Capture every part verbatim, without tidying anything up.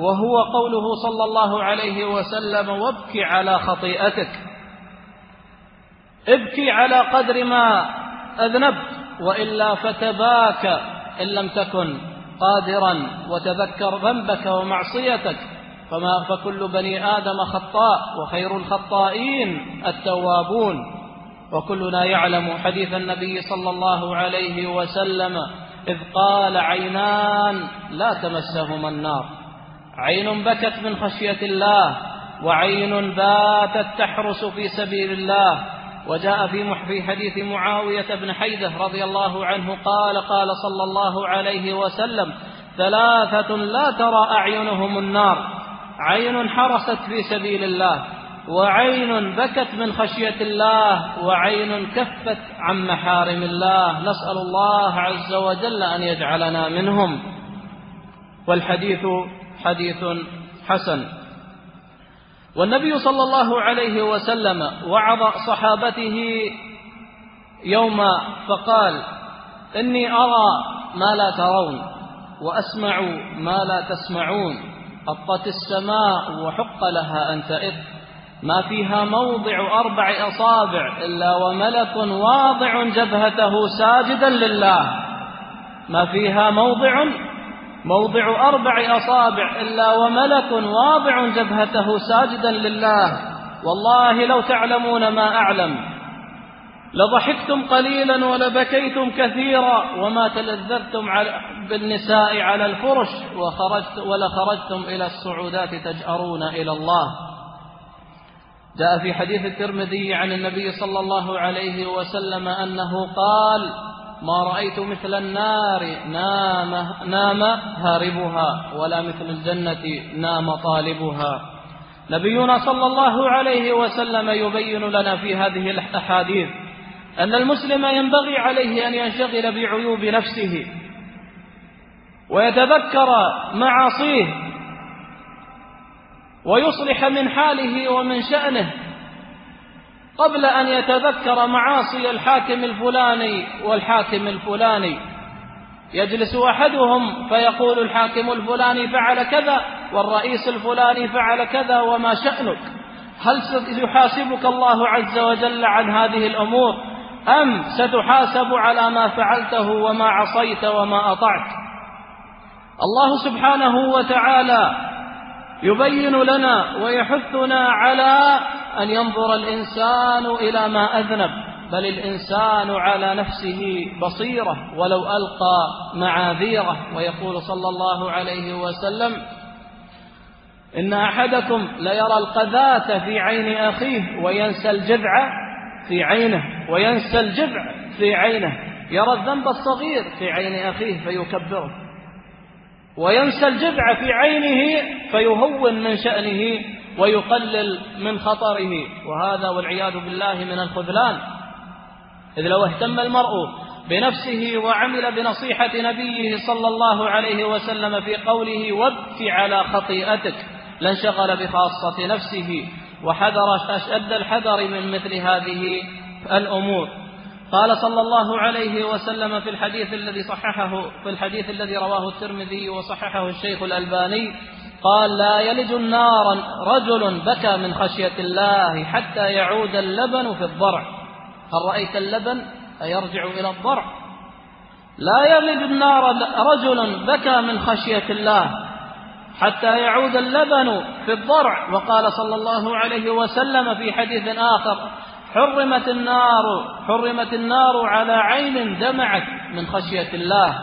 وهو قوله صلى الله عليه وسلم: وابك على خطيئتك. ابكي على قدر ما أذنبت، وإلا فتباكى إن لم تكن قادرا، وتذكر ذنبك ومعصيتك، فما فكل بني آدم خطاء، وخير الخطائين التوابون. وكلنا يعلم حديث النبي صلى الله عليه وسلم إذ قال: عينان لا تمسهما النار، عين بكت من خشية الله، وعين باتت تحرس في سبيل الله. وجاء في في حديث معاوية بن حيدة رضي الله عنه قال: قال صلى الله عليه وسلم: ثلاثة لا ترى أعينهم النار، عين حرست في سبيل الله، وعين بكت من خشية الله، وعين كفت عن محارم الله. نسأل الله عز وجل أن يجعلنا منهم. والحديث حديث حسن. والنبي صلى الله عليه وسلم وعظ صحابته يوما فقال: إني أرى ما لا ترون، وأسمع ما لا تسمعون، أطت السماء وحق لها أن تئط، ما فيها موضع أربع أصابع إلا وملك واضع جبهته ساجدا لله، ما فيها موضع موضع أربع أصابع إلا وملك واضع جبهته ساجدا لله. والله لو تعلمون ما أعلم لضحكتم قليلا ولبكيتم كثيرا، وما تلذذتم بالنساء على الفرش، وخرجت ولخرجتم إلى الصعودات تجأرون إلى الله. جاء في حديث الترمذي عن النبي صلى الله عليه وسلم أنه قال: ما رأيت مثل النار نام, نام هاربها، ولا مثل الجنة نام طالبها. نبينا صلى الله عليه وسلم يبين لنا في هذه الأحاديث أن المسلم ينبغي عليه أن ينشغل بعيوب نفسه، ويتذكر معاصيه، ويصلح من حاله ومن شأنه قبل أن يتذكر معاصي الحاكم الفلاني والحاكم الفلاني. يجلس أحدهم فيقول: الحاكم الفلاني فعل كذا، والرئيس الفلاني فعل كذا، وما شأنك؟ هل سيحاسبك الله عز وجل عن هذه الأمور، أم ستحاسب على ما فعلته وما عصيت وما أطعت؟ الله سبحانه وتعالى يبين لنا ويحثنا على أن ينظر الإنسان إلى ما أذنب، بل الإنسان على نفسه بصيرة ولو ألقى معاذيره. ويقول صلى الله عليه وسلم: إن أحدكم ليرى القذاة في عين أخيه وينسى الجذع في عينه وينسى الجذع في عينه، يرى الذنب الصغير في عين أخيه فيكبره، وينسى الجذع في عينه فيهون من شأنه ويقلل من خطره. وهذا والعياذ بالله من الخذلان. إذ لو اهتم المرء بنفسه وعمل بنصيحة نبيه صلى الله عليه وسلم في قوله: وابك على خطيئتك، لانشغل بخاصة نفسه وحذر أشد الحذر من مثل هذه الأمور. قال صلى الله عليه وسلم في الحديث الذي صححه في الحديث الذي رواه الترمذي وصححه الشيخ الألباني قال: لا يلج النار رجل بكى من خشية الله حتى يعود اللبن في الضرع. هل رأيت اللبن يرجع إلى الضرع؟ لا يلج النار رجل بكى من خشية الله حتى يعود اللبن في الضرع. وقال صلى الله عليه وسلم في حديث آخر: حرمت النار حرمت النار على عين دمعت من خشية الله.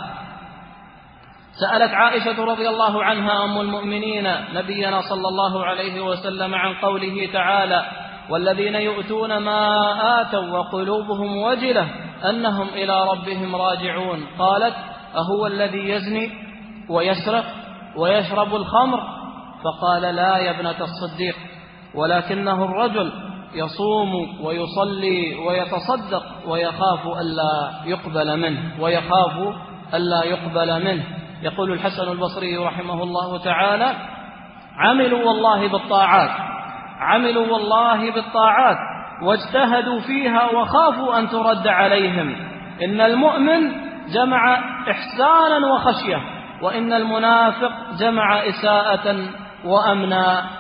سألت عائشة رضي الله عنها أم المؤمنين نبينا صلى الله عليه وسلم عن قوله تعالى: والذين يؤتون ما آتوا وقلوبهم وجلة أنهم إلى ربهم راجعون. قالت: أهو الذي يزني ويسرق ويشرب الخمر؟ فقال: لا يا ابنة الصديق، ولكنه الرجل يصوم ويصلي ويتصدق ويخاف ألا يقبل منه ويخاف ألا يقبل منه. يقول الحسن البصري رحمه الله تعالى: عملوا والله بالطاعات عملوا والله بالطاعات واجتهدوا فيها وخافوا أن ترد عليهم. إن المؤمن جمع إحسانا وخشية، وإن المنافق جمع إساءة وأمنا.